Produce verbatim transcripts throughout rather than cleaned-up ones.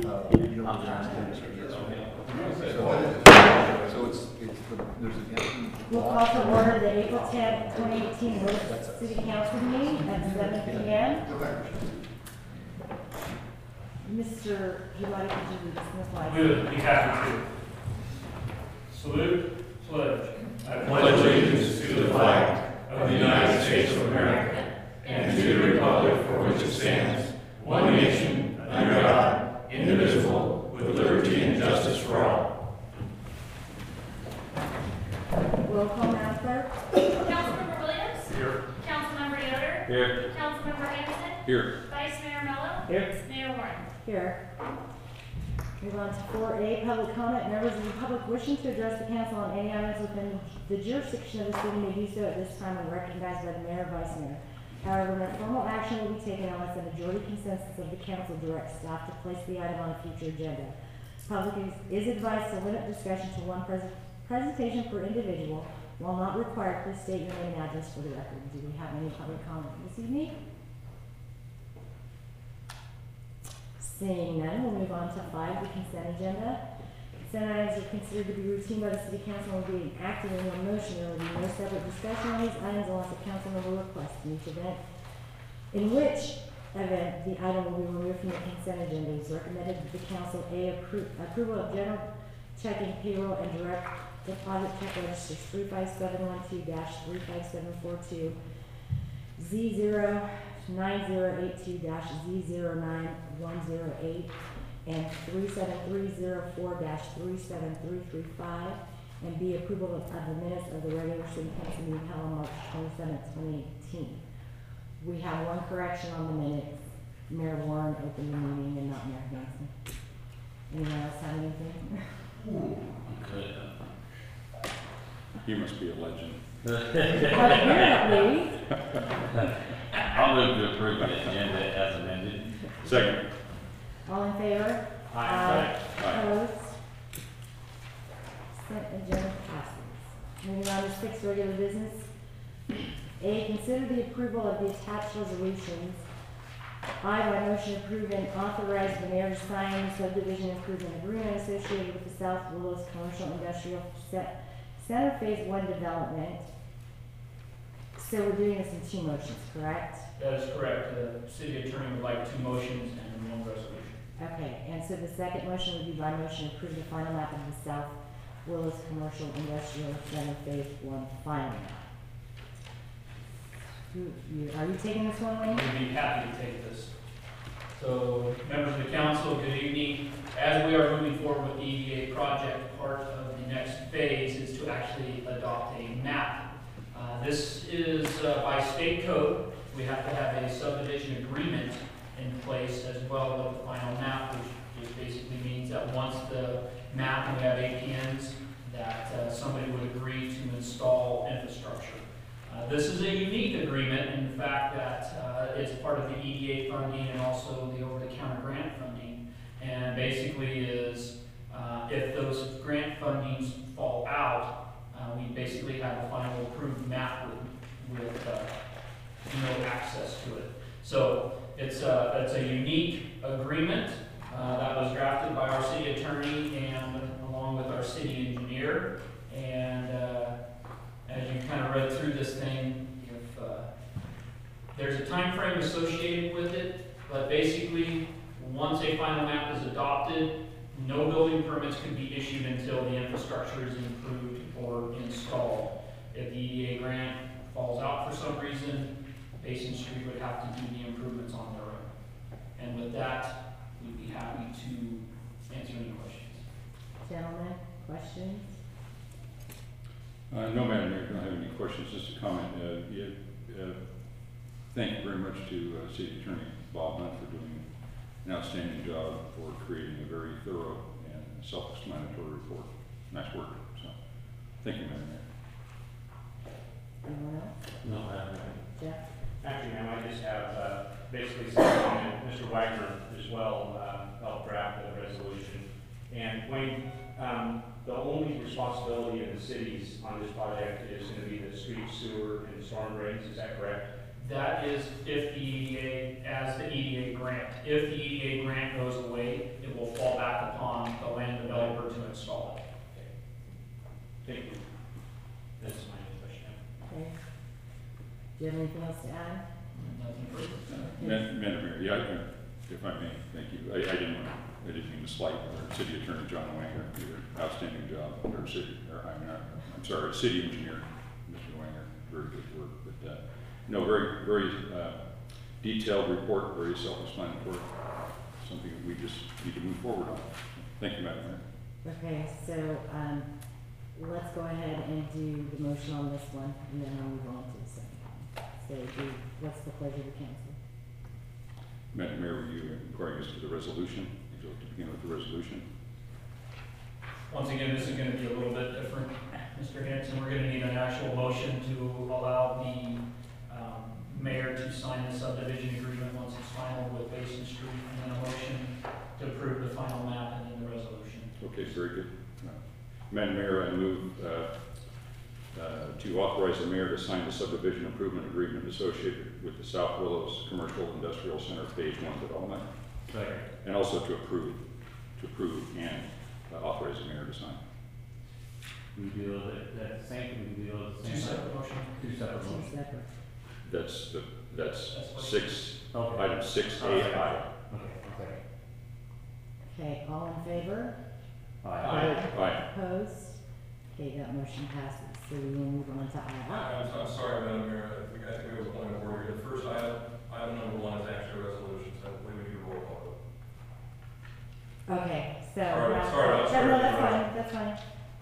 uh, regional jurisdiction. So, so it's, it's, the, there's a. We'll call to order the April tenth, twenty eighteen Willis City Council meeting at seven P M Mister Giuliani, could you read this slide? Good, be happy to. Salute, pledge. I pledge allegiance to the flag of the United States of America and to the republic for which it stands, one nation, under God, indivisible, with liberty and justice for all. Roll call, Madam Clerk. Councilmember Williams? Here. Councilmember Yoder? Here. Councilmember Anderson? Here. Vice Mayor Mello? Here. Mayor Warren? Here. Move on to four A, public comment. Members of the public wishing to address the council on any items within the jurisdiction of the city may do so at this time when recognized by the mayor or vice mayor. However, no formal action will be taken unless the majority consensus of the council directs staff to place the item on a future agenda. Public is, is advised to limit discussion to one pres presentation per individual. While not required, please state your name and address for the record. Do we have any public comment this evening? Seeing none, we'll move on to five, the consent agenda. Consent items are considered to be routine by the city council and will be acted in one motion. There will be no separate discussion on these items unless a council member requests in each event. In which event, the item will be removed from the consent agenda. It is recommended that the council A, appro approval of general checking, payroll, and direct deposit check registers three five seven one two dash three five seven four two Z zero nine zero eight two dash Z zero nine one zero eight and three seven three zero four dash three seven three three five, and B, approval of, of the minutes of the regular city council meeting held on March twenty-seventh, twenty eighteen. We have one correction on the minutes. Mayor Warren opened the meeting and not Mayor Hanson. Anyone else have anything? Okay. You must be a legend. Apparently. I'll move to approve the agenda as amended. Second. All in favor? Aye. Aye. Opposed? Consent agenda passes. Moving on to six, regular business. A, consider the approval of the attached resolutions. I, by motion, approve and authorize the mayor to sign the subdivision improvement agreement associated with the South Willis Commercial Industrial Center Phase One development. So we're doing this in two motions, correct? That is correct. The city attorney would like two motions and one resolution. Okay, and so the second motion would be by motion approve the final map of the South Willis Commercial Industrial Center Phase One final map. Who, you, are you taking this one, Wayne? We'd be happy to take this. So, members of the council, good evening. As we are moving forward with the E D A project, part of the next phase is to actually adopt a map. Uh, this is uh, by state code. We have to have a subdivision agreement in place as well with the final map, which just basically means that once the map and we have A P Ns, that uh, somebody would agree to install infrastructure. Uh, this is a unique agreement in the fact that uh, it's part of the E D A funding and also the over-the-counter grant funding. And basically is, uh, if those grant fundings fall out, uh, we basically have a final approved map with, with uh, no access to it. So it's a, it's a unique agreement uh, that was drafted by our city attorney and along with our city engineer. And uh, as you kind of read through this thing, if uh, there's a time frame associated with it, but basically once a final map is adopted, no building permits can be issued until the infrastructure is improved or installed. If the E D A grant falls out for some reason, Basin Street would have to do the improvements on their own. And with that, we'd be happy to answer any questions. Gentlemen, questions? Uh, no, Madam Mayor, I don't have any questions. Just a comment. Uh, yeah, uh, thank you very much to uh, City Attorney Bob Hunt for doing an outstanding job for creating a very thorough and self-explanatory report. Nice work. So, thank you, Madam Mayor. Anyone else? No, I haven't. Jeff? Actually, ma'am, I just have uh, basically some comment. Mister Wagner as well uh, helped draft the resolution. And Wayne, um, the only responsibility of the cities on this project is going to be the street, sewer, and storm drains. Is that correct? That is if the E D A, as the E D A grant. If the E D A grant goes away, it will fall Do you have anything else to add? Nothing further. Madam Madam Mayor, yeah, I- if I may, thank you. I, I didn't want to, I didn't mean to slight our City Attorney John Wanger. You did an outstanding job, or city, or I mean, I'm sorry, City Engineer, Mister Wanger, very good work. But, uh, no, very, very, uh, detailed report, very self-explanatory, something that we just need to move forward on. Thank you, Madam Mayor. Okay, so, um, let's go ahead and do the motion on this one, and then I'll move on to the second one. So, do, what's the pleasure of the council? Madam Mayor, were you inquiring as to the resolution? Would you like to begin with the resolution? Once again, this is gonna be a little bit different, Mister Hanson. We're gonna need an actual motion to allow the, um, mayor to sign the subdivision agreement once it's final with Basin Street, and then a motion to approve the final map and then the resolution. Okay, very good. Uh, Madam Mayor, I move uh, uh, to authorize the mayor to sign the subdivision improvement agreement associated with the South Willows Commercial Industrial Center Phase One development, Second. and also to approve, to approve and uh, authorize the mayor to sign. We deal with it, that's the same, we deal with the Two same. separate motions. Two separate Two motions. separate. That's the, that's That's fine. six, Okay. item six A I. Okay, okay. Okay, all in favor? Aye. Aye. Opposed? Okay, that motion passes, so we will move on to I. I'm, I'm sorry, Madam Mayor, I think, I think it was a point of order here. The first item, item number one is actually a resolution, so I believe we do roll call. Okay, so. Sorry, now- sorry, I'm No, sorry. No, that's fine, that's fine.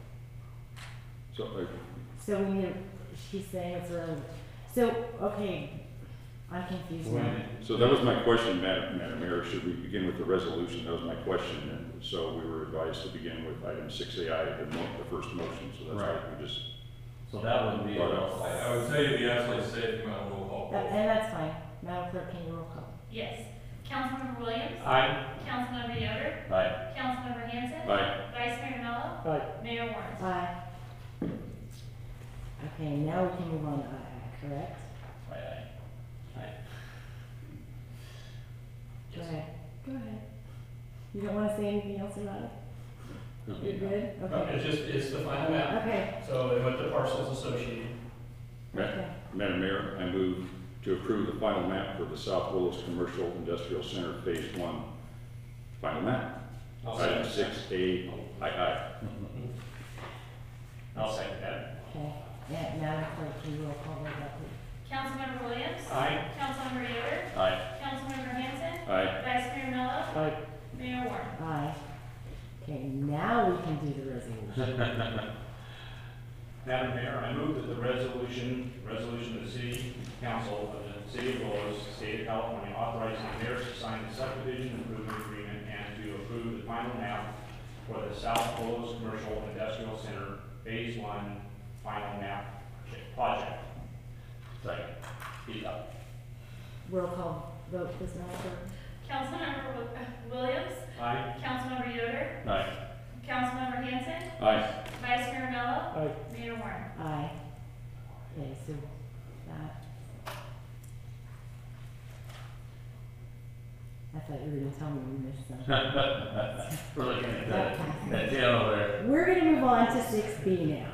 So, uh, So we need, she's saying it's a, so, okay, I'm confused Wait a now. minute. so that was my question, Madam, Madam Mayor. Should we begin with the resolution? That was my question. And so we were advised to begin with item six A I, the mo, the first motion. So that's why we just, So that would be. Brought up. I, I would say to be absolutely safe, you might roll call. That- And that's fine. Madam Clerk, can you roll call? Yes. Councilmember Williams? Aye. Councilmember Yoder? Aye. Councilmember Hanson? aye. Vice Mayor Mello? Aye. Mayor Warren? Aye. Okay, now we can move on to I, correct? Aye, aye. Aye. Go ahead. Go ahead. You don't wanna say anything else about it? You're good? Uh, Okay. It's just, it's the final map, Okay, so with the parcels associated. Ma- okay. Madam Mayor, I move to approve the final map for the South Willows Commercial Industrial Center Phase One. Final map. I'll Item second six A I I. that. I'll second that. Okay, yeah, Madam Clerk, can you roll call vote that please? Councilmember Williams? Aye. Councilmember Yoder? Aye. Councilmember Hanson? Aye. Vice Mayor Mello? Mayor Warren? Aye. Okay, now we can do the resolution. Madam Mayor, I move that the resolution, resolution of the City Council of the City of Willows, State of California, authorizing the mayor to sign the subdivision improvement agreement and to approve the final map for the South Willows Commercial Industrial Center Phase One final map project. Second. Speak up. Roll call vote, please, Madam Clerk. Councilmember Wi- Williams? Aye. Councilmember Yoder? Aye. Councilmember Hanson? Aye. Vice Mayor Mello? Mayor Warren? Aye. Okay, so that. I thought you were gonna tell me we missed something. We're looking at that, that tail there. We're gonna move on to six B now.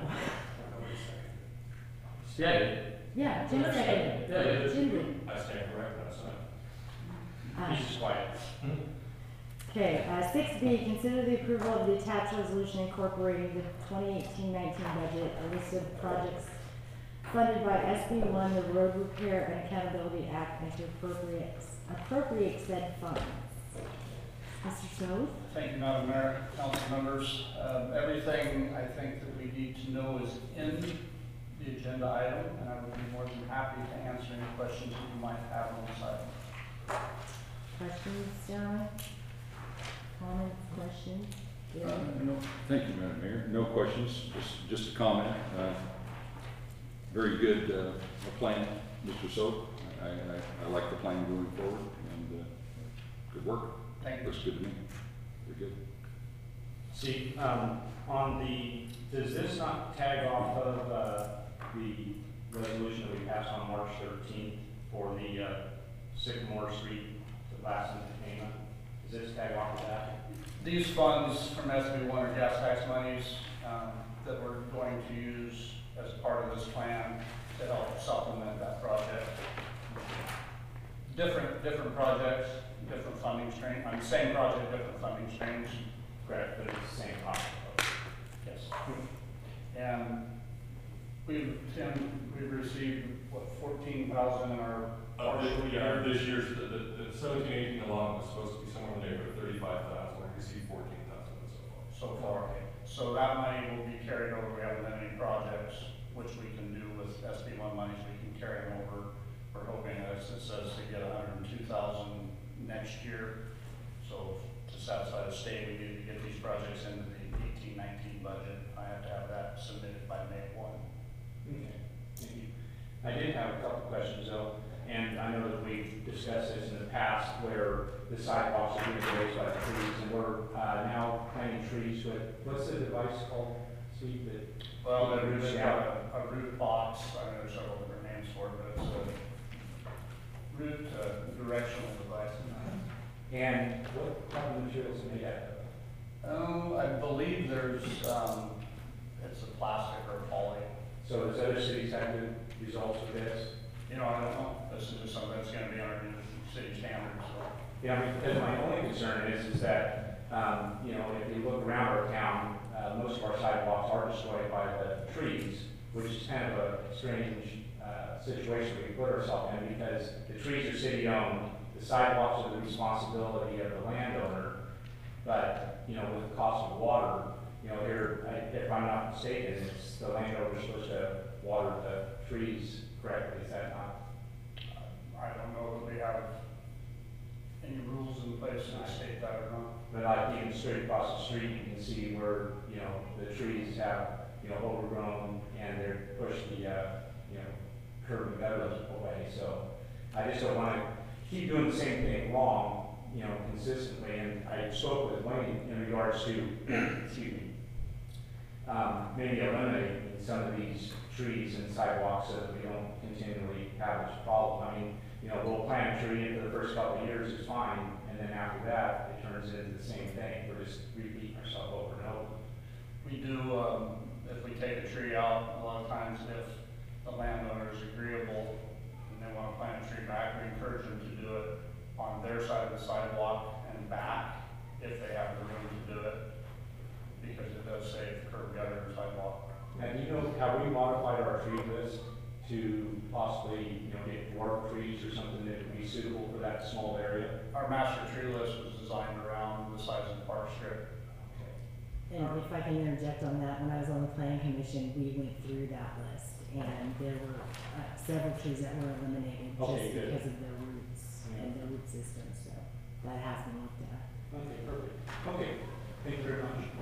Yeah. Yeah, Jim seconded. Yeah, yeah. Jim did. I stand corrected, that's fine. Aye. He's just quiet. Okay, uh, six B, consider the approval of the attached resolution incorporating the twenty eighteen nineteen budget, a list of projects funded by S B one, the Road Repair and Accountability Act, and to appropriate, appropriate said funds. Mister Snow? Thank you, Madam Mayor, council members. Um, everything I think that we need to know is in the agenda item, and I would be more than happy to answer any questions that you might have on this item. Questions, gentlemen? Comments, questions? Uh, no, thank you, Madam Mayor. No questions, just, just a comment. Uh, Very good, uh, plan, Mister Soap. I, I, I like the plan going forward, and, uh, good work. Thank you. Looks good to me. Very good. See, um, on the, does this not tag off of, uh, the resolution that we passed on March thirteenth for the, uh, Sycamore Street, the last entertainment? Does this tag off of that? These funds from S B one are gas tax monies, um, that we're going to use as part of this plan to help supplement that project. Different, different projects, different funding stream, I mean, same project, different funding streams. Correct, but it's the same cost. Yes. And we've, Tim, we've received, what, fourteen thousand in our Uh, partial this- yeah, year? this year's, the, the, the seventeen, eighteen along was supposed to be somewhere in the neighborhood of thirty-five thousand, we received fourteen thousand so far. So far. So that money will be carried over. We haven't done any projects, which we can do with S B one monies. We can carry them over. We're hoping, as it says, to get a hundred and two thousand next year. So to satisfy the state, we need to get these projects into the eighteen nineteen budget. I have to have that submitted by May one. Okay, thank you. I did have a couple questions though, and I know that we've discussed this in the past where the sidewalks are being raised by the trees, and we're, uh, now planting trees with, what's the device called, Steve, that? Well, Root there's out. a, a root box. I mean, there's several different names for it, but it's a root uh, directional device. And what type of materials are made out of? Oh, I believe there's, um, it's a plastic or poly. So does other cities have good results with this? You know, I don't know. This is just something that's gonna be under the city standards, so. Yeah, I mean, because my only concern is, is that, um, you know, if you look around our town, uh, most of our sidewalks are destroyed by the trees, which is kind of a strange, uh, situation we put ourselves in, because the trees are city-owned, the sidewalks are the responsibility of the landowner, but, you know, with the cost of water, you know, here, I- if I'm not mistaken, it's the landowner supposed to water the trees correctly, is that not? I don't know that we have any rules in place that state that or not. But like even straight across the street, you can see where, you know, the trees have, you know, overgrown and they're pushed the, uh, you know, curb and gutters away. So I just don't want to keep doing the same thing wrong, you know, consistently. And I spoke with Wayne in regards to, excuse me, um, maybe eliminating some of these trees and sidewalks so that we don't continually have this problem. I mean, you know, we'll plant a tree in for the first couple of years, it's fine, and then after that, it turns into the same thing. We're just repeating ourselves over and over. We do, um, if we take a tree out, a lot of times if the landowner is agreeable and they want to plant a tree back, we encourage them to do it on their side of the sidewalk and back if they have the room to do it, because it does save curb, gutter, and sidewalk. Now, do you know, have we modified our tree list to possibly, you know, get dwarf trees or something that would be suitable for that small area? Our master tree list was designed around the size of the park strip. And if I can interject on that, when I was on the planning commission, we went through that list, and there were uh, several trees that were eliminated Okay, just good. because of their roots and their root system, so that has been looked at. Okay, perfect. Okay, thank you very much.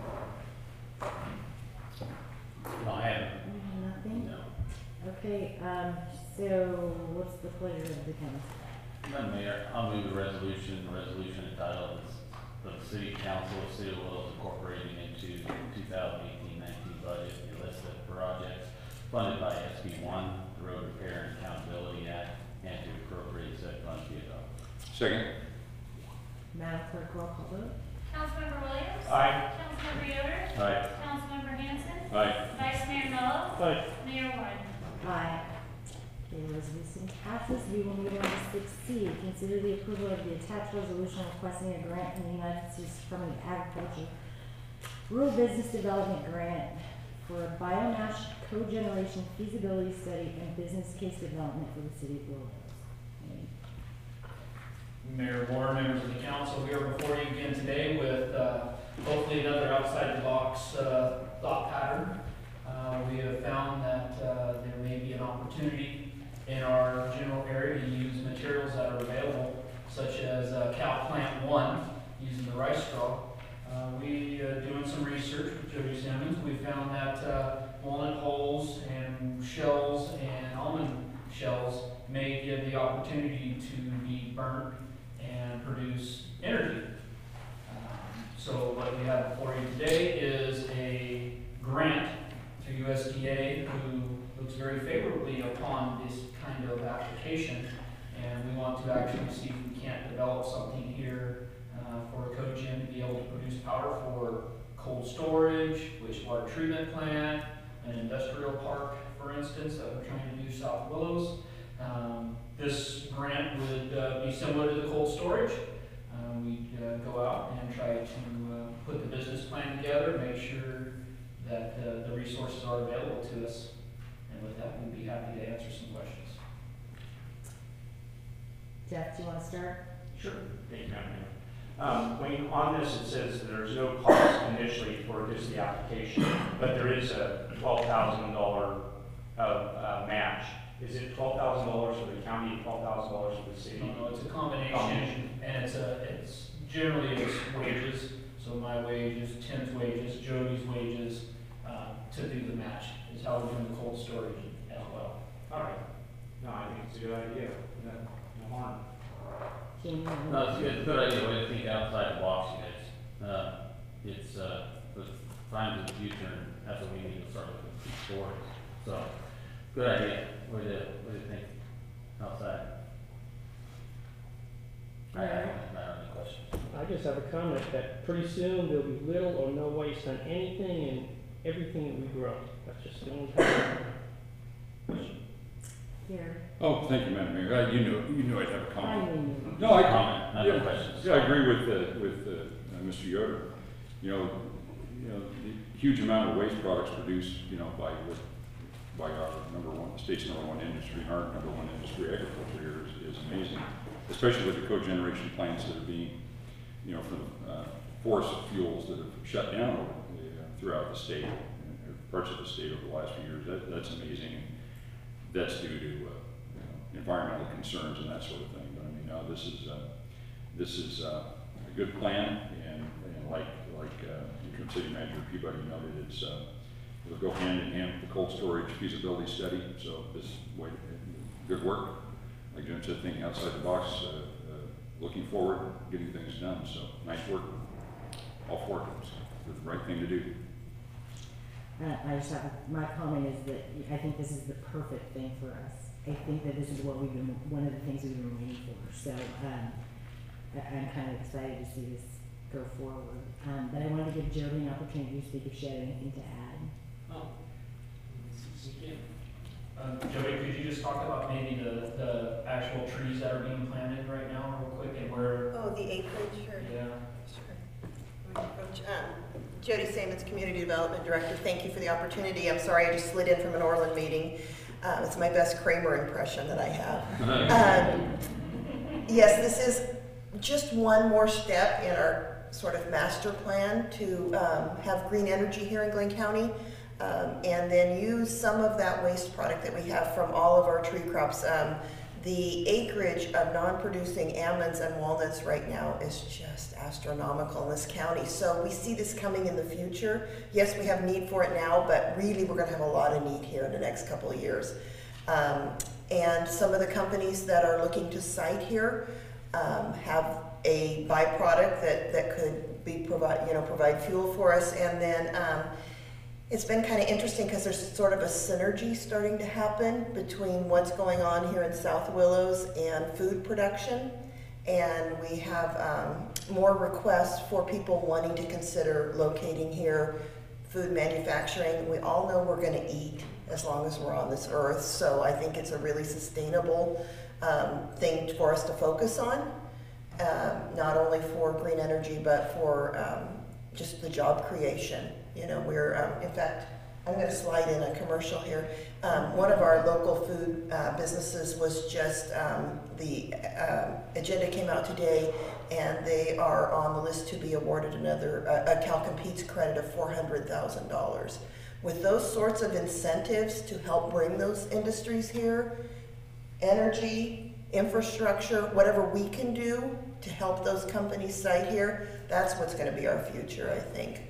No, I haven't. Nothing? No. Okay, um, so what's the pleasure of the council? Madam Mayor, I'll move the resolution, the resolution entitled, "The City Council of City of Wells Incorporating into two thousand eighteen nineteen budget a list of projects funded by S B one, the Road Repair and Accountability Act, and to appropriate said funds be adopted." Second? Madam Clerk, roll call vote. Councilmember Williams? Aye. Councilmember Yoder? Aye. Councilmember Hanson? Aye. Vice Mayor Mello? Aye. Mayor Warren? Aye. Okay, resolution passes. We will move on to six C. Consider the approval of the attached resolution requesting a grant from the United States Department of Agriculture Rural Business Development Grant for a biomass cogeneration feasibility study and business case development for the city of Blue Hills. Mayor Moore, members of the council, we are before you again today with uh, hopefully another outside the box uh, thought pattern. Uh, we have found that uh, there may be an opportunity in our general area to use materials that are available, such as uh, cow plant one, using the rice straw. Uh, we uh, doing some research with Jody Simmons. We found that uh, walnut hulls and shells and almond shells may give the opportunity to be burnt and produce energy. Um, so what we have before you today is a grant to U S D A who looks very favorably upon this kind of application, and we want to actually see if we can't develop something here uh, for a cogen to be able to produce power for cold storage, wastewater treatment plant, an industrial park, for instance, that we're trying to do South Willows. Um, this grant would uh, be similar to the cold storage. Um, we'd uh, go out and try to uh, put the business plan together, make sure that uh, the resources are available to us. And with that, we'd be happy to answer some questions. Jeff, do you want to start? Sure. Thank you, Madam Mayor. Um, Wayne, on this, it says there's no cost initially for just the application, but there is a twelve thousand dollars of uh, match. Is it twelve thousand dollars for the county and twelve thousand dollars for the city? No, no, it's a combination, Combination. and it's a, it's, generally it's wages, so my wages, Tim's wages, Jody's wages, uh, to do the match, is how we're doing the cold storage as well. All right. No, I think it's a good idea. No, no harm. Jamie? No, it's good, good idea, way to think outside the box, you guys. Uh, it's, uh, the times of the future, and that's what we need to start with these stories. So, good idea, way to, way to think outside. I have, I don't have any questions. I just have a comment that pretty soon there'll be little or no waste on anything and everything that we grow. That's just the only time. Here. Oh, thank you, Madam Mayor. Uh, you knew, you knew I'd have a I comment. mean, No, I, Comment, not no yeah, questions. yeah, I agree with, uh, with, uh, uh, Mister Yoder. You know, you know, the huge amount of waste products produced, you know, by, by our number one, the state's number one industry, and our number one industry, agriculture here is, is amazing. Especially with the cogeneration plants that are being, you know, from, uh, forest fuels that have shut down over the, uh, throughout the state, uh, parts of the state over the last few years. That, that's amazing. That's due to, uh, you know, environmental concerns and that sort of thing. But I mean, no, this is, uh, this is, uh, a good plan, and, and like, like, uh, Interim City Manager Peabody noted, it's, uh, it'll go hand in hand with the cold storage feasibility study. So this way, good work. Like Jim said, thinking outside the box, uh, uh, looking forward, getting things done. So nice work. All for it. It's the right thing to do. Uh, I just have, my comment is that I think this is the perfect thing for us. I think that this is what we've been, one of the things we've been waiting for. So, um, I, I'm kind of excited to see this go forward. Um, but I wanted to give Jody an opportunity to speak if she had anything to add. Oh. Um, Jody, could you just talk about maybe the, the actual trees that are being planted right now real quick and where, Oh, the acreage, sure. yeah. Sure. Um, Jody Samans, Community Development Director. Thank you for the opportunity. I'm sorry I just slid in from an Orland meeting. Uh, it's my best Kramer impression that I have. um, yes, this is just one more step in our sort of master plan to um, have green energy here in Glenn County. Um, and then use some of that waste product that we have from all of our tree crops. Um, the acreage of non-producing almonds and walnuts right now is just astronomical in this county. So we see this coming in the future. Yes, we have need for it now, but really we're gonna have a lot of need here in the next couple of years. Um, and some of the companies that are looking to site here um, have a byproduct that, that could be provide, you know, provide fuel for us. And then um, it's been kind of interesting because there's sort of a synergy starting to happen between what's going on here in South Willows and food production. And we have um, more requests for people wanting to consider locating here, food manufacturing. We all know we're going to eat as long as we're on this earth. So I think it's a really sustainable um, thing for us to focus on, um, not only for green energy, but for um, just the job creation. You know, we're, um, in fact, I'm going to slide in a commercial here. Um, one of our local food uh, businesses was just, um, the uh, agenda came out today, and they are on the list to be awarded another, uh, a Cal Competes credit of four hundred thousand dollars. With those sorts of incentives to help bring those industries here, energy, infrastructure, whatever we can do to help those companies site here, that's what's going to be our future, I think.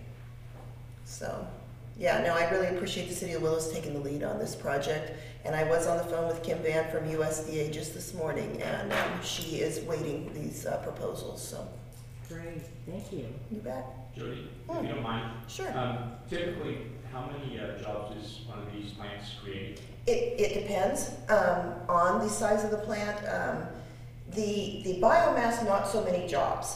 So, yeah, no, I really appreciate the City of Willows taking the lead on this project. And I was on the phone with Kim Van from U S D A just this morning, and um, she is waiting these uh, proposals, so. Great, thank you. You bet. Jody, if you don't mind. Sure. Um, typically, how many uh, jobs is one of these plants creating? It, it depends um, on the size of the plant. Um, the, the biomass, not so many jobs.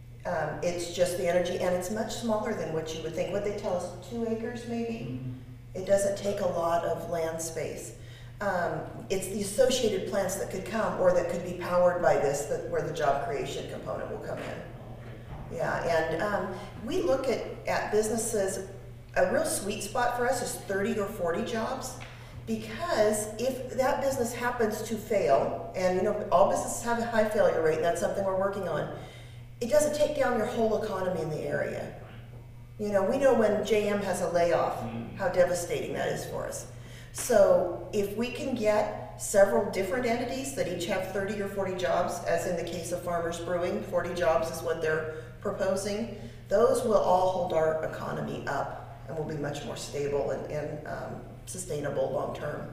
Um, it's just the energy, and it's much smaller than what you would think. What they tell us, two acres maybe? It doesn't take a lot of land space. Um, it's the associated plants that could come or that could be powered by this, that where the job creation component will come in. Yeah, and um, we look at, at businesses, a real sweet spot for us is thirty or forty jobs, because if that business happens to fail, and you know, all businesses have a high failure rate, and that's something we're working on, it doesn't take down your whole economy in the area. You know, we know when J M has a layoff, how devastating that is for us. So if we can get several different entities that each have thirty or forty jobs, as in the case of Farmers Brewing, forty jobs is what they're proposing, those will all hold our economy up and will be much more stable and, and um, sustainable long term.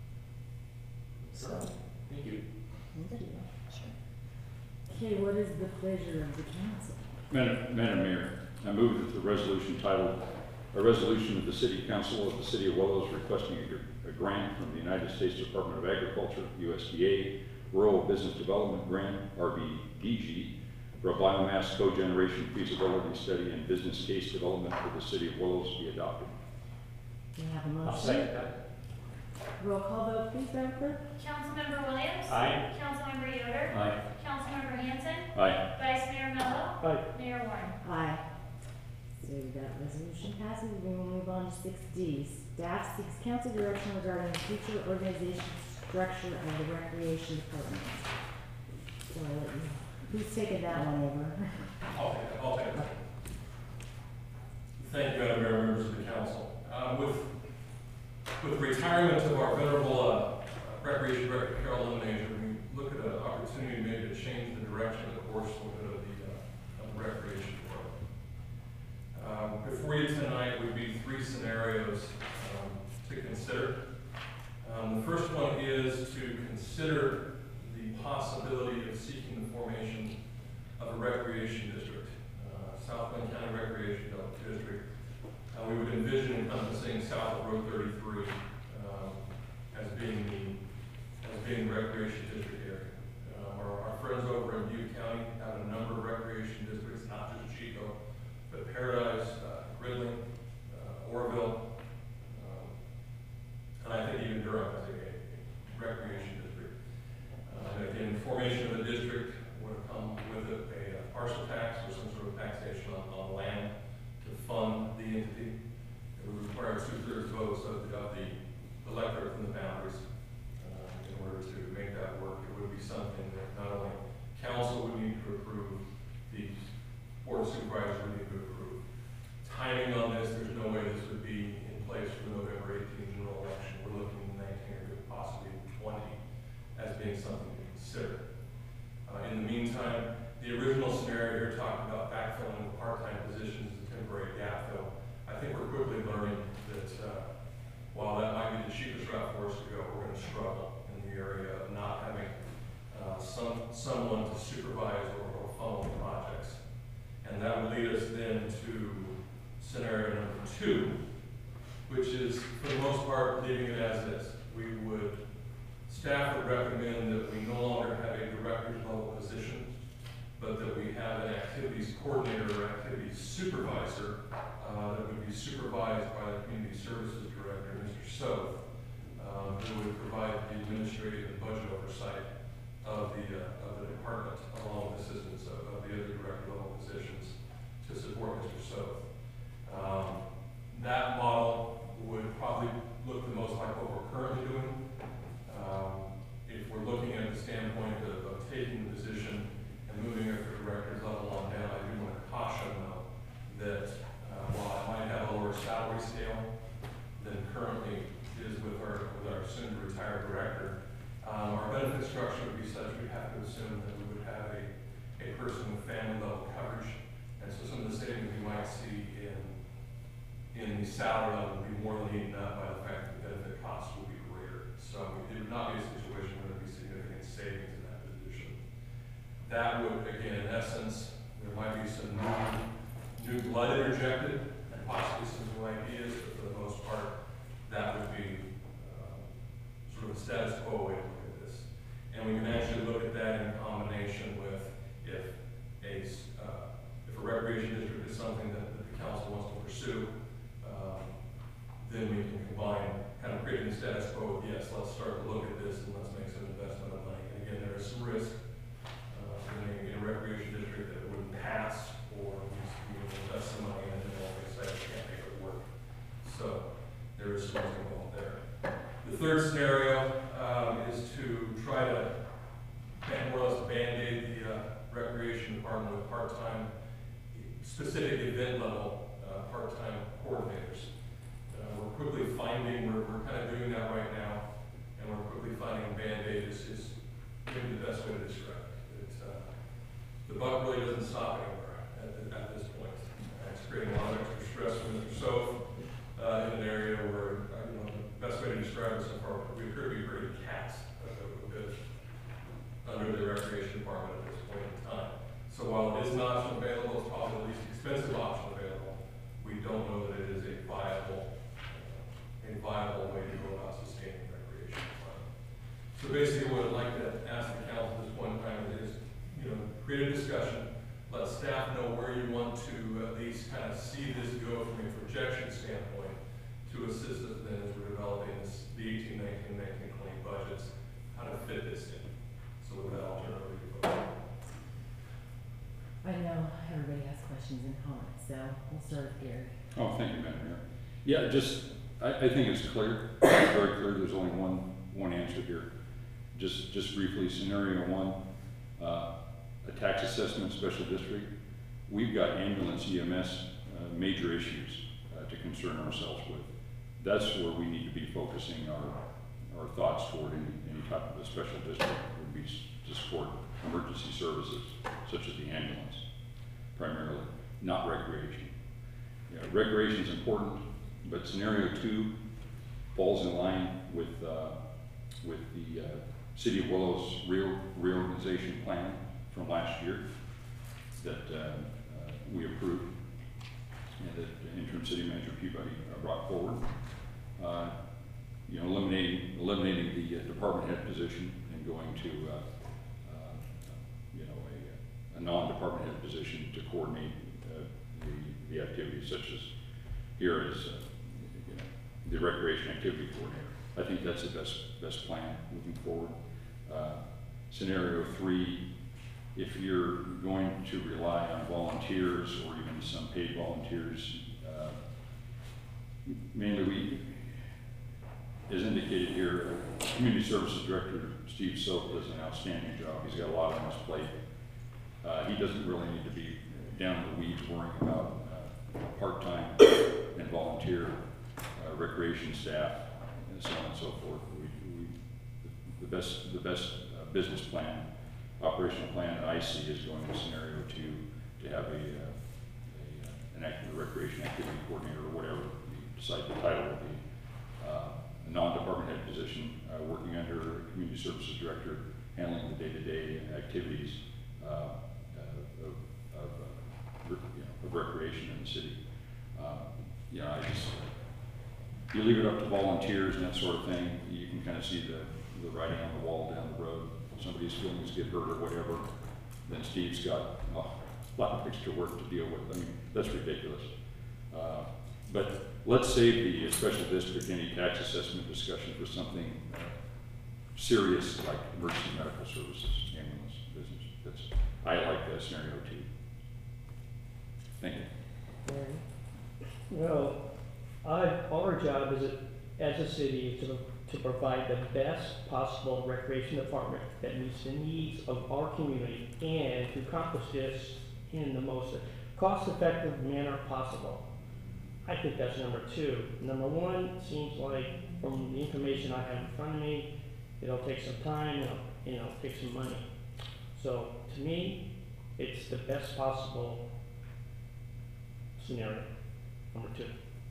So. Thank you. Thank you. Sure. Okay, what is the pleasure of the council? Madam, Madam Mayor, I move that the resolution titled, a resolution of the City Council of the City of Willows requesting a, a grant from the United States Department of Agriculture, U S D A, Rural Business Development Grant, R B D G, for a biomass cogeneration feasibility study and business case development for the City of Willows be adopted. Do you have a motion? I'll second that. Roll call vote, please, Madam Clerk. Councilmember Williams. Aye. Councilmember Yoder. Aye. Councilmember Hanson. Aye. Vice Mayor Mello. Aye. Mayor Warren. Aye. So that resolution passes. We will move on to six D. Staff seeks council direction regarding the future organization structure of the recreation department. So I'll let you, who's taking that one over? I'll take it, I'll take it. Thank you, Madam Mayor, members of the council. Uh, with, with the retirement of our venerable uh, recreation director, Carol Lemonade, we look at an opportunity maybe to change the direction of the course a little bit of the, uh, of the recreation department. Um, before you tonight would be three scenarios um, to consider. Um, the first one is to consider the possibility of seeking the formation of a recreation district, uh, South Bend County Recreation District. Uh, we would envision encompassing south of Road thirty-three um, as being the as being the recreation district area. Uh, our, our friends over in Butte County have a number of recreation districts, not just Chico, but Paradise, uh, Gridley, uh, Oroville, um, and I think even Durham has a, a recreation district. Uh, and again, formation of the district would come with it a, a parcel tax or some sort of taxation on, on land to fund the entity. It would require two-thirds votes of the, of the electorate from the boundaries uh, in order to make that work. It would be something that not only council would need to approve, the board of supervisors would need to approve. Timing on this, there's no way this would be in place for the November eighteenth general election. We're looking at nineteen or possibly twenty as being something to consider. Uh, in the meantime, the original scenario here talking about backfilling the part-time positions as a temporary gap fill. I think we're quickly learning that uh, while that might be the cheapest route for us to go, we're going to struggle in the area of not having uh, some someone to supervise or, or funnel the projects. And that would lead us then to scenario number two, which is, for the most part, leaving it as is. We would, staff would recommend that we no longer have a director's level position, but that we have an activities coordinator or activities supervisor uh, that would be supervised by the community services director, Mister Soth, um, who would provide the administrative and budget oversight of the, uh, of the department, along with assistance of, of the other director level positions to support Mister Soth. Um, that model would probably look the most like what we're currently doing. Um, if we're looking at the standpoint of, of taking the position and moving it from director's level on down, I do want to caution though that uh, while it might have a lower salary scale than currently is with our with our soon to retire director, um, our benefit structure would be such we'd have to assume that we would have a, a person with family level coverage, and so some of the savings you might see in in the salary level would be more than eaten up by the fact that the benefit costs would be greater. So it would not be a situation where there would be significant savings in that position. That would, again, in essence, there might be some new, new blood interjected and possibly some new ideas, but for the most part, that would be um, sort of a status quo way to look at this. And we can actually look at that in combination with if a, uh, if a recreation district is something that, that the council wants to pursue, um, then we can combine let's start to look at this and let's make some investment of money. And again, there is some risk, uh, in a, in a recreation district that it wouldn't pass, or we just, you know, invest some money in it, and all they say, we can't make it work. So, there is some risk involved there. The third scenario, um, is to try to ban- more or less Band-Aid the, uh, recreation department with part-time, specific event level, uh, part-time coordinators. Uh, we're quickly finding, we're, we're kind of doing that right now, and we're quickly finding Band-Aid is, is maybe the best way to describe it. It's, uh, the buck really doesn't stop anywhere at, at this point. Uh, it's creating a lot of extra stress for Mister Soph, uh, in an area where, uh, you know, the best way to describe it so far, we appear to be pretty cats uh, a bit under the recreation department at this point in time. So while it is an option available, it's probably the least expensive option available, we don't know that it is a viable, uh, a viable way to go about sustaining recreation fund. So basically what I'd like to ask the council at this point in time is, you know, create a discussion, let staff know where you want to at least kind of see this go from a projection standpoint to assist us then as we're developing this, the eighteen, nineteen, nineteen, twenty budgets, how to fit this in. So with that, I'll turn it over to you folks. I know everybody has questions and comments, so we'll start with Gary. Oh, thank you, Madam Mayor. Yeah, just, I, I think it's clear, it's very clear, there's only one, one answer here. Just, just briefly, scenario one, uh, a tax assessment special district. We've got ambulance E M S, uh, major issues uh, to concern ourselves with. That's where we need to be focusing our, our thoughts toward any, any type of a special district, would be to support emergency services, such as the ambulance, primarily, not recreation. Yeah, recreation is important, but scenario two falls in line with, uh, with the uh, City of Willow's real reorganization plan from last year that uh, uh, we approved and that interim city manager Peabody uh, brought forward. Uh, you know, eliminating, eliminating the uh, department head position and going to uh, uh, you know, a, a non-department head position to coordinate uh, the, the activities such as here is uh, you know, the recreation activity coordinator. I think that's the best, best plan moving forward. Uh, scenario three, if you're going to rely on volunteers or even some paid volunteers, uh, mainly we, as indicated here, uh, Community Services Director Steve Soap does an outstanding job. He's got a lot on his plate. Uh, he doesn't really need to be down in the weeds worrying about uh, part-time and volunteer uh, recreation staff and so on and so forth. We, we, the best, the best uh, business plan, operational plan that I see is going to scenario two to have a, uh, a an active recreation activity coordinator or whatever you decide the title will be. Uh, a non-department head position, uh, working under community services director, handling the day-to-day activities uh, uh, of, of, uh, you know, of recreation in the city. Uh, you know, I just, you leave it up to volunteers and that sort of thing, you can kind of see the, the writing on the wall down the road. If somebody's feelings get hurt or whatever, then Steve's got oh, a lot of extra work to deal with. I mean, that's ridiculous. Uh, but let's save the special district any tax assessment discussion for something uh, serious like emergency medical services, ambulance business. That's, I like that scenario too. Thank you. Gary? Well, I, our job is, as a city, is to, to provide the best possible recreation department that meets the needs of our community and to accomplish this in the most cost-effective manner possible. I think that's number two. Number one, seems like from the information I have in front of me, it'll take some time, it'll, you know, take some money. So to me, it's the best possible scenario, number two.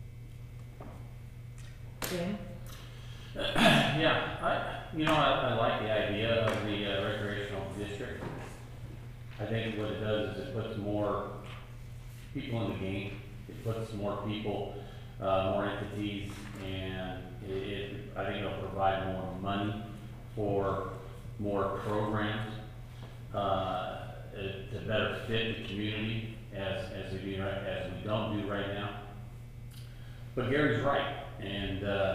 Jim? Yeah, I, you know, I, I like the idea of the uh, recreational district. I think what it does is it puts more people in the game. It puts more people, uh, more entities, and it, it, I think it'll provide more money for more programs uh, it, to better fit the community as, as we do right, as we don't do right now. But Gary's right, and uh,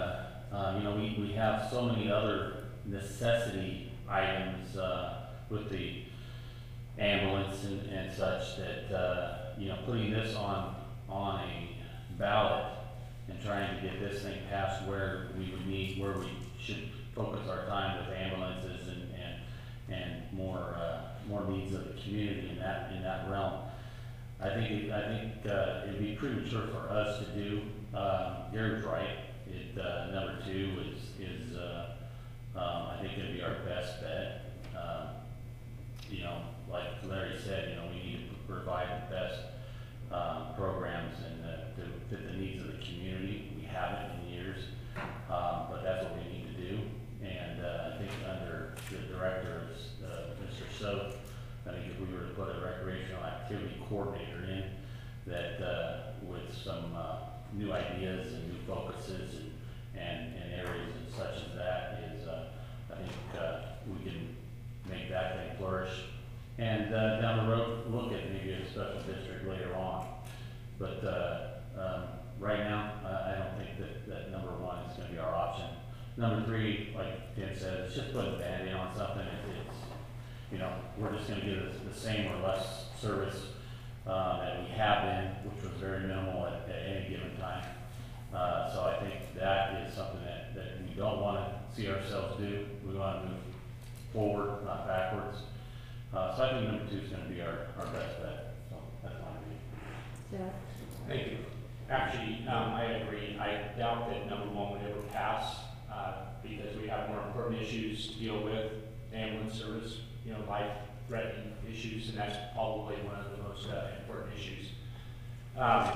uh, you know, we, we have so many other necessity items, uh, with the ambulance and, and such that, uh, you know, putting this on, on a ballot and trying to get this thing passed where we would need, where we should focus our time with ambulances and, and, and more, uh, more needs of the community in that, in that realm. I think, it- I think, uh, it'd be premature for us to do, um, Gary's right. It, uh, number two is, is, uh, um, I think it'd be our best bet. Um, you know, like Larry said, you know, we need to provide the best, um, programs and, uh, to fit the needs of the community. We haven't in years, um, but that's what we need to do. And, uh, I think under the director, uh, Mister So, I think if we were to put a recreational activity coordinator in, that, uh, with some, uh, new ideas and new focuses and, and, and areas and such as that is, uh, I think, uh, we can make that thing flourish. And, uh, down the road, look at maybe a special district later on. But, uh, um, right now, I, I don't think that, that number one is gonna be our option. Number three, like Tim said, it's just putting a Band-Aid on something. It, it's, you know, we're just gonna give it the same or less service, uh, that we have been, which was very minimal at, at any given time. Uh, so I think that is something that, that we don't wanna see ourselves do. We wanna move forward, not backwards. Uh, so I think number two is gonna be our, our best bet. So that's my view. Jeff? Thank you. Actually, um, I agree. I doubt that number one would ever pass, uh, because we have more important issues to deal with, ambulance service, you know, life-threatening issues, and that's probably one of the most uh, important issues. Um,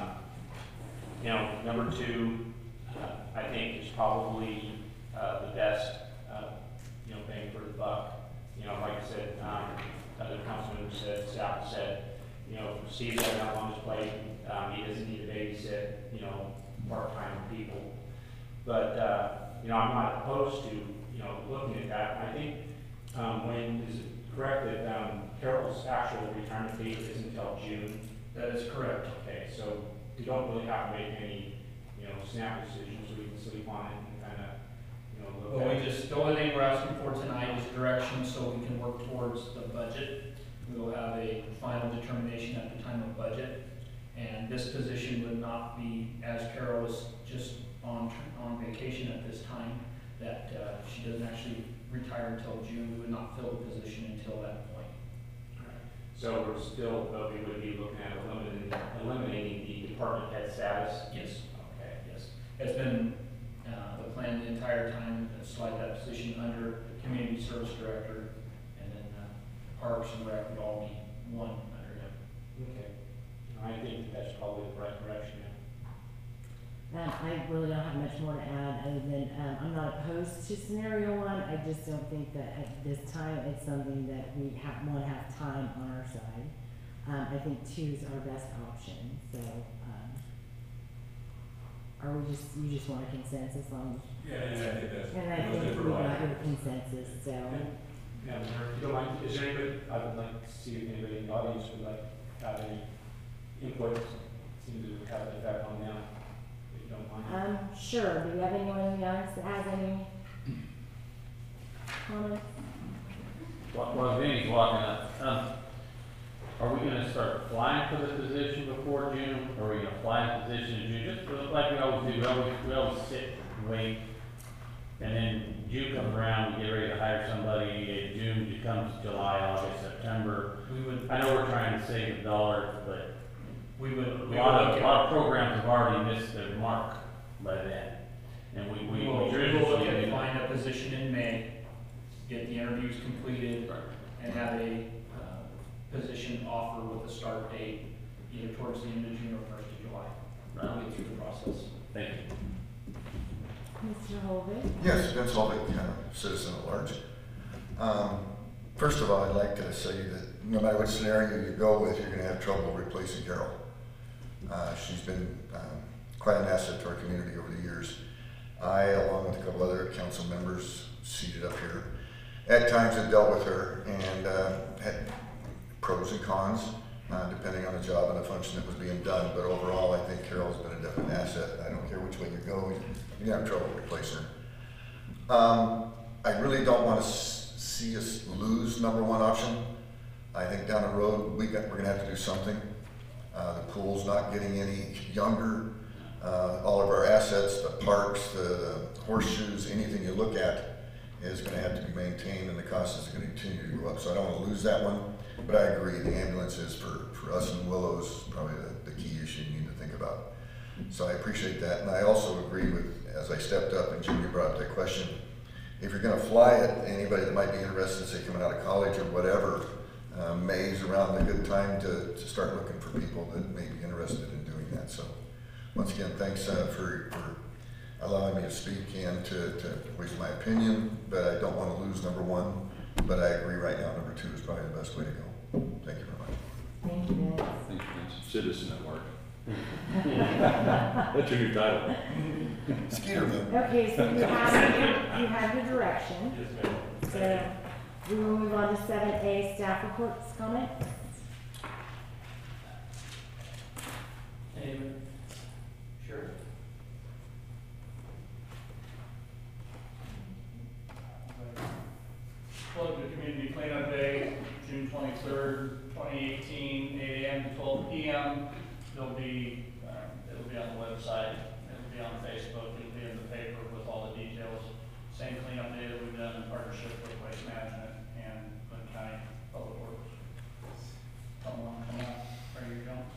you know, number two, uh, I think is probably uh, the best, uh, you know, bang for the buck. You know, like I said, um, other council members said, staff said, you know, Steve's got enough on his plate. Um, he doesn't need to babysit, you know, part-time people. But, uh, you know, I'm not opposed to, you know, looking at that. I think, um, Wayne, is it correct that, um, Carol's actual retirement date isn't until June? That is correct. Okay, so we don't really have to make any, you know, snap decisions. We can sleep on it and kind of, you know, look Well, at we it. just, the only thing we're asking for tonight is direction so we can work towards the budget. We will have a final determination at the time of budget. And this position would not be, as Carol is just on, on vacation at this time, that uh, she doesn't actually retire until June. We would not fill the position until that point. So we're still, but we would be looking at eliminating, eliminating the department head status? Yes. Okay. Yes. It's been uh, the plan the entire time to slide that position under Community Service Director, and then uh, Parks and Rec would all be one under him. Okay. I think that's probably the right direction. Um, I really don't have much more to add, other than, um, I'm not opposed to scenario one. I just don't think that at this time it's something that we have, want to have time on our side. Um, I think two is our best option, so, um, are we just, you just want a consensus on? Yeah, yeah, I think that's. And I that's think good we for got Ryan. your consensus, so. Yeah, if you don't mind, is there anybody, I would like to see if anybody in the audience would like to have any input, seem to have an effect on them, if you don't mind. Um, sure, do we have anyone in the audience that has any comments? While, while Vinnie's walking up, um, are we gonna start flying for the position before June, or are we gonna fly the position in June? Just like we always do, we always, we always sit and wait, and then June comes around, we get ready to hire somebody, in June comes July, August, September. We would, I know we're trying to save a dollar, but we would, a we would lot of, look a lot at, of programs have already missed their mark by then. And we, we, we will, we we will look traditionally at do- find a position in May, get the interviews completed, and have a, uh, position offer with a start date either towards the end of June or first of July. Right. We'll get through the process. Thank you. Mister Holvik? Yes, Vince Holvik, uh, citizen at large. Um, first of all, I'd like to say that no matter what scenario you go with, you're going to have trouble replacing Carol. Uh, she's been um, quite an asset to our community over the years. I, along with a couple other council members seated up here, at times have dealt with her and uh, had pros and cons, uh, depending on the job and the function that was being done. But overall, I think Carol's been a definite asset. I don't care which way you go, you're gonna have trouble replacing her. Um, I really don't want to see us lose number one option. I think down the road, we got, we're gonna have to do something. Uh, the pool's not getting any younger. Uh, all of our assets, the parks, the horseshoes, anything you look at is gonna have to be maintained, and the cost is gonna continue to go up. So I don't wanna lose that one, but I agree, the ambulance is for, for us in Willows, probably the, the key issue you need to think about. So I appreciate that, and I also agree with, as I stepped up and Jimmy brought up that question, if you're gonna fly it, anybody that might be interested, say coming out of college or whatever, uh, May's around a good time to, to start looking for people that may be interested in doing that. So once again, thanks uh, for, for allowing me to speak and to, to voice my opinion, but I don't wanna lose number one, but I agree right now, number two is probably the best way to go. Thank you very much. Thank you, Vince. Thank you, Vince. Citizen at large. That's your new title. Skeeterman. Okay, so you have, you have your direction. Yes, ma'am. So we will move on to seven A, staff reports, comments. Anyone? Sure. Plug the Community Cleanup Day, June twenty-third, twenty eighteen, eight A M to twelve P M There'll be, um, it'll be on the website, it'll be on Facebook, it'll be in the paper with all the details. Same cleanup day that we've done in partnership with Waste Management and Clinton County Public Works. Come on, come on, bring your jump.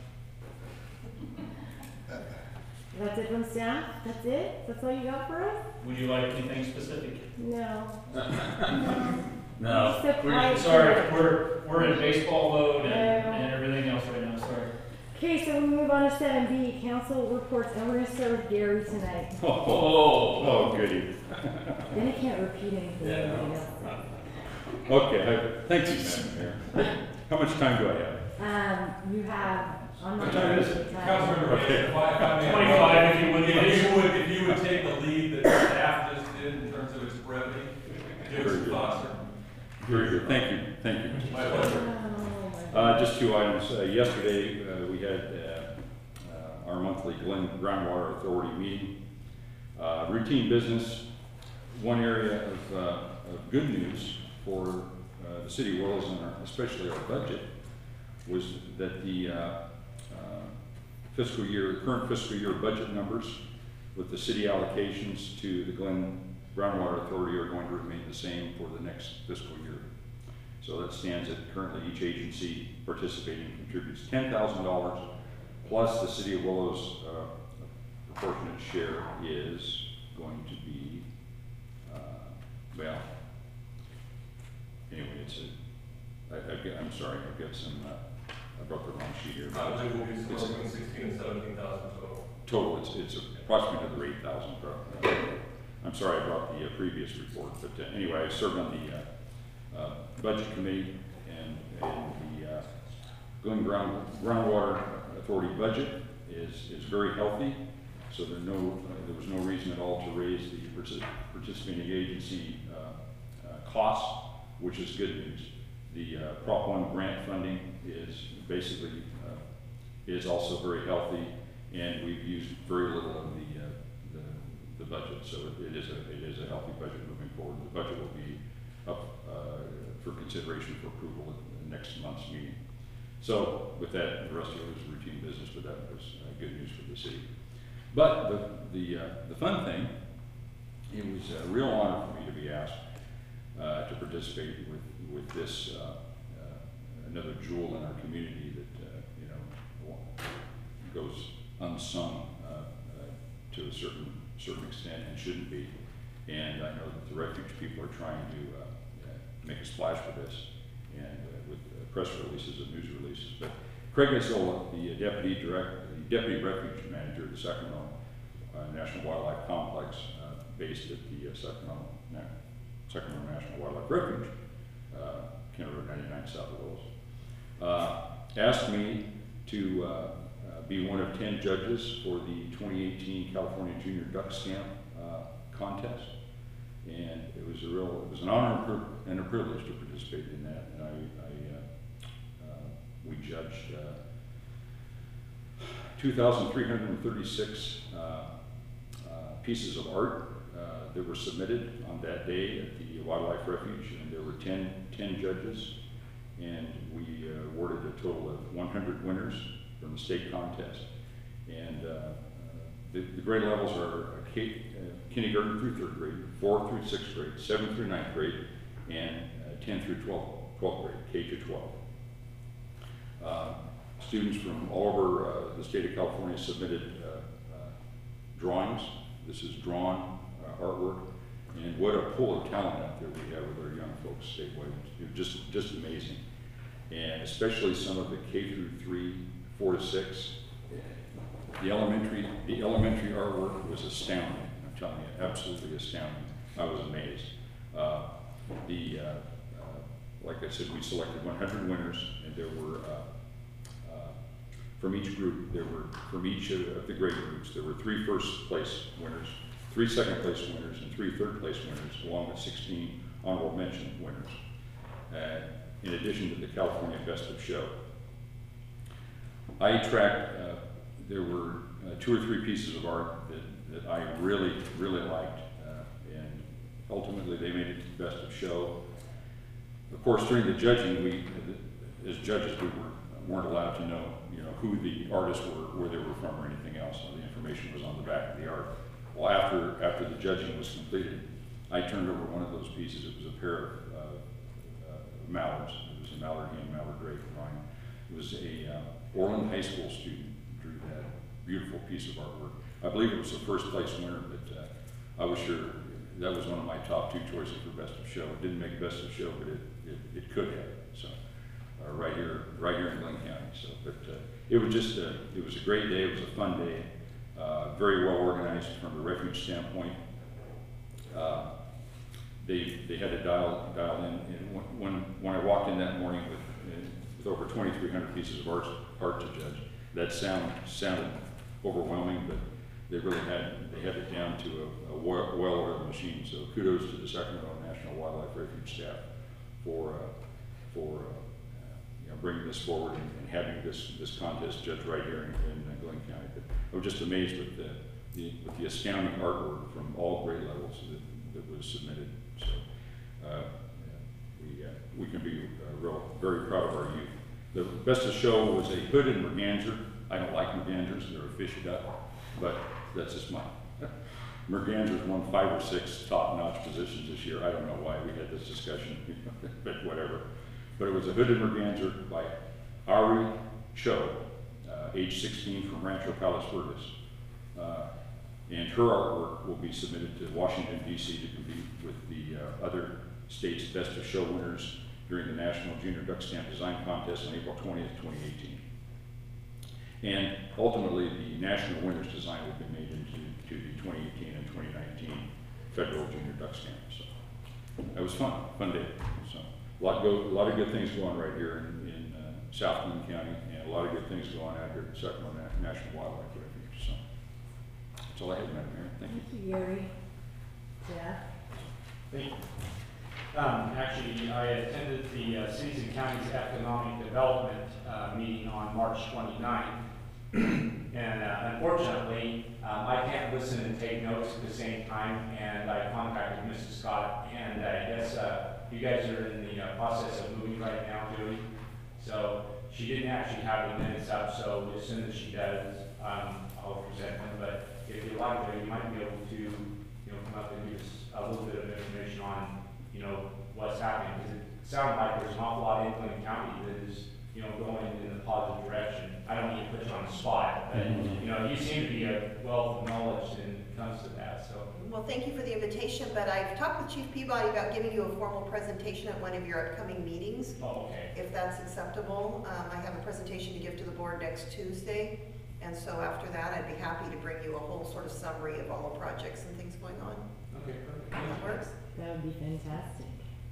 That's it from staff? That's it? That's all you got for us? Would you like anything specific? No. No. So We're, quiet. sorry, we're, we're in baseball mode and, No. and everything else right now, sorry. Okay, so we move on to seven B, council reports, and we're gonna start with Gary tonight. Oh, oh, goody. Then you can't repeat anything Yeah, anybody no. else said. Okay, I, thank you, Madam Mayor. How much time do I have? Um, you have, I'm not What gonna time is repeat it? the time. Councilmember Okay. Hayes, if I- if I may- Twenty-five, if you would, If please. you would, if you would take the lead that staff just did in terms of its brevity, give us Very some good. thoughts, sir. Very good, thank you, thank you. My pleasure. Oh, my Uh, just two items. Uh, yesterday, uh, we had, uh, uh, our monthly Glen Groundwater Authority meeting. Uh, routine business. One area of, uh, of good news for, uh, the city of Willows and our, especially our budget was that the, uh, uh, fiscal year, current fiscal year budget numbers with the city allocations to the Glen Groundwater Authority are going to remain the same for the next fiscal year. So that stands at currently each agency participating contributes ten thousand dollars, plus the city of Willows' uh, proportionate share is going to be, uh, well, anyway, it's a, I, I've got, I'm sorry, I've got some, uh, I brought the wrong sheet here. I believe we'll be It's- somewhere between sixteen and seventeen thousand total. Total, it's, it's approximately another eight thousand. I'm sorry I brought the uh, previous report, but uh, anyway, I served on the, uh, uh, budget committee, and, and the, uh, Glen Ground, Groundwater Authority budget is, is very healthy, so there no, uh, there was no reason at all to raise the partic- participating agency, uh, uh, costs, which is good news. The, uh, Prop one grant funding is basically, uh, is also very healthy, and we've used very little of the, uh, the, the budget, so it is a, it is a healthy budget moving forward. The budget will be up, uh, for consideration for approval at the next month's meeting. So with that, the rest of it was routine business, but that was uh, good news for the city. But the, the, uh, the fun thing, it was a real honor for me to be asked uh, to participate with, with this, uh, uh, another jewel in our community that, uh, you know, goes unsung uh, uh, to a certain, certain extent and shouldn't be. And I know that the refuge people are trying to uh, uh, make a splash for this, and uh, with uh, press releases and news releases. But Craig Nisola, the deputy director, the deputy refuge manager of the Sacramento uh, National Wildlife Complex, uh, based at the uh, Sacramento, Na Sacramento National Wildlife Refuge, uh, County Road ninety-nine south of Willows, uh, asked me to uh, uh, be one of ten judges for the twenty eighteen California Junior Duck Stamp uh, contest. And it was a real, it was an honor and a privilege to participate in that. And I, I uh, uh, we judged uh, two thousand three hundred thirty-six uh, uh, pieces of art uh, that were submitted on that day at the Wildlife Refuge, and there were ten, ten judges, and we uh, awarded a total of one hundred winners from the state contest. And uh, uh, the, the grade levels are uh, K, uh, kindergarten through third grade, fourth through sixth grade, seventh through ninth grade, and uh, ten through twelfth, twelfth grade, K to twelve. Uh, students from all over uh, the state of California submitted uh, uh, drawings. This is drawn uh, artwork, and what a pool of talent out there we have with our young folks statewide. It's just, just amazing. And especially some of the K through three, four to six. The elementary, the elementary artwork was astounding. I'm telling you, absolutely astounding. I was amazed. Uh, the, uh, uh, like I said, we selected one hundred winners, and there were, uh, uh, from each group, there were, from each of the grade groups, there were three first place winners, three second place winners, and three third place winners, along with sixteen honorable mention winners, uh, in addition to the California Best of Show. I tracked, uh, there were uh, two or three pieces of art that, that I really, really liked, uh, and ultimately they made it to the Best of Show. Of course, during the judging, we, as judges, we were, weren't allowed to know, you know, who the artists were, where they were from, or anything else. So the information was on the back of the art. Well, after after the judging was completed, I turned over one of those pieces. It was a pair of uh, uh, mallards. It was a mallard hen, mallard gray drawing. It was a uh, Orland High School student who drew that beautiful piece of artwork. I believe it was the first place winner, but uh, I was sure that was one of my top two choices for Best of Show. It didn't make Best of Show, but it it, it could have. So uh, right here, right here in Glenn County. So, but uh, it was just a, it was a great day. It was a fun day. Uh, very well organized from a refuge standpoint. Uh, they they had to dial dial in. And when when I walked in that morning with uh, with over twenty-three hundred pieces of art art to judge, that sound sounded overwhelming, but they really had they had it down to a, a well-oiled machine. So kudos to the Sacramento National Wildlife Refuge staff for uh, for uh, you know, bringing this forward and, and having this this contest judged right here in, in uh, Glenn County. But I was just amazed with the, the with the astounding artwork from all grade levels that, that was submitted. So uh, we uh, we can be uh, real very proud of our youth. The Best of Show was a hood and merganser. I don't like mergansers; they're a fish duck, but that's just mine. Mergansers won five or six top-notch positions this year. I don't know why we had this discussion, but whatever. But it was a hooded merganser by Ari Cho, uh, age sixteen, from Rancho Palos Verdes. Uh, and her artwork will be submitted to Washington, D C to compete with the uh, other states' Best of Show winners during the National Junior Duck Stamp Design Contest on April twentieth, twenty eighteen. And ultimately, the national winners design will be made into to the twenty eighteen and twenty nineteen Federal Junior Duck Stamp. So that was fun, fun day. So a lot, go, a lot of good things going right here in, in uh, South Glenn County, and a lot of good things going out here at Sacramento National Wildlife Refuge. So that's all I have, Madam Mayor. Thank you. Thank you, Gary. Jeff? Thank you. Um, actually, I attended the uh, Cities and Counties Economic Development uh, meeting on March twenty-ninth. And uh, unfortunately, um, I can't listen and take notes at the same time, and I contacted Missus Scott, and I guess uh, you guys are in the uh, process of moving right now, Joey. So she didn't actually have the minutes up, so as soon as she does, um, I'll present them. But if you like it, you might be able to, you know, come up and give us a little bit of information on, you know, what's happening, because it sounds like there's an awful lot in Glenn County that is, you know, going in a positive direction. I don't need to put you on the spot, but, you know, you seem to be a wealth of knowledge when it comes to that, so. Well, thank you for the invitation, but I've talked with Chief Peabody about giving you a formal presentation at one of your upcoming meetings. Oh, okay. If that's acceptable. Um, I have a presentation to give to the board next Tuesday, and so after that, I'd be happy to bring you a whole sort of summary of all the projects and things going on. Okay, perfect. That works? That would be fantastic.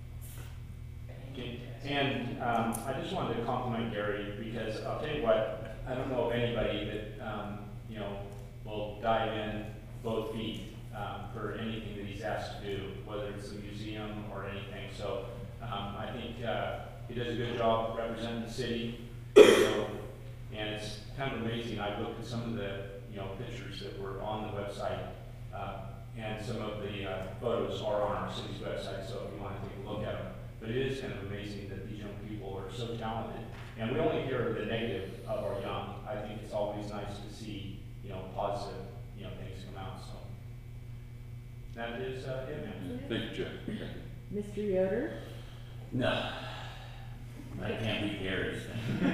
Okay. And um, I just wanted to compliment Gary, because I'll tell you what, I don't know of anybody that, um, you know, will dive in both feet um, for anything that he's asked to do, whether it's a museum or anything. So um, I think uh, he does a good job representing the city. So, and it's kind of amazing. I looked at some of the, you know, pictures that were on the website. Uh, and some of the uh, photos are on our city's website, so if you want to take a look at them. But it is kind of amazing that these young people are so talented. And we only hear the negative of our young. I think it's always nice to see, you know, positive, you know, things come out, so. That is, uh, it, man. Thank you, Jeff. Okay. Mister Yoder? No. I can't beat Gary's thing.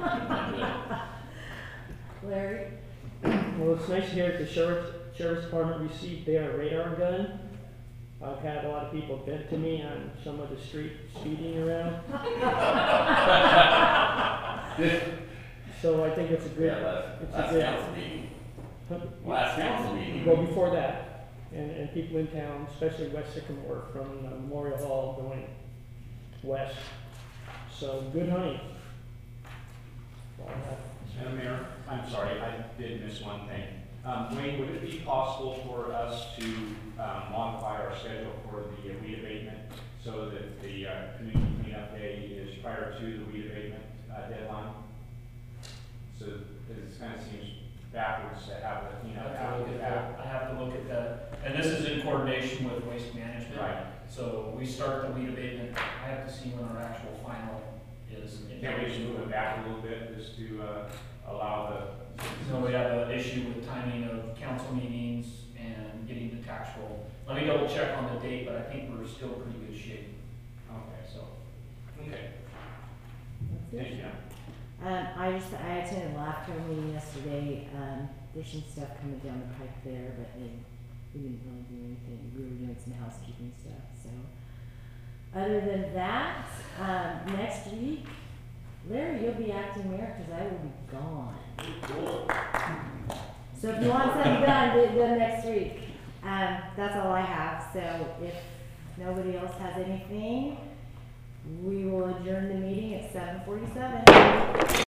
Larry? Well, it's nice to hear that the sheriff, sheriff's department received their radar gun. I've had a lot of people vent to me on some of the street speeding around. So I think it's a good, Yeah, last, it's a last good. council meeting, last council meeting. Well, before that, and, and people in town, especially West Sycamore from uh, Memorial Hall going west. So good hunting. That's all I have. Madam Mayor, I'm sorry, I did miss one thing. Um, Wayne, would it be possible for us to um, modify our schedule for the uh, weed abatement so that the uh, community cleanup day is prior to the weed abatement uh, deadline? So it kind of seems backwards to have the I cleanup have to look after at that. that, I have to look at that, and this is in coordination with waste management. Right. So we start the weed abatement, I have to see when our actual final is. Can't we just move it back a little bit just to uh, allow the So we have an issue with timing of council meetings and getting the tax roll. Let me double check on the date, but I think we're still in pretty good shape, Okay, so. okay. That's it. Thank you. Um, I just, I attended a LAFCO meeting yesterday. Um, there's some stuff coming down the pipe there, but they, we didn't really do anything. We were doing some housekeeping stuff, so. Other than that, um, next week, Larry, you'll be acting mayor because I will be gone. So if you want something done, do it done next week. Um, that's all I have. So if nobody else has anything, we will adjourn the meeting at seven forty-seven.